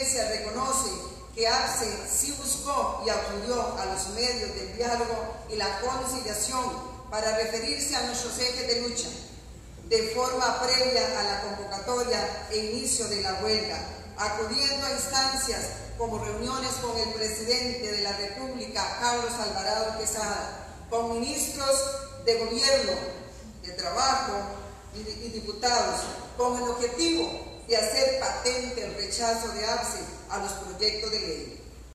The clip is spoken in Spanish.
presidencia reconoce que APSE sí buscó y acudió a los medios del diálogo y la conciliación para referirse a nuestros ejes de lucha, de forma previa a la convocatoria e inicio de la huelga, acudiendo a instancias como reuniones con el presidente de la República, Carlos Alvarado Quesada, con ministros de gobierno, de trabajo y diputados, con el objetivo de hacer patente el rechazo de APSE a los proyectos de ley.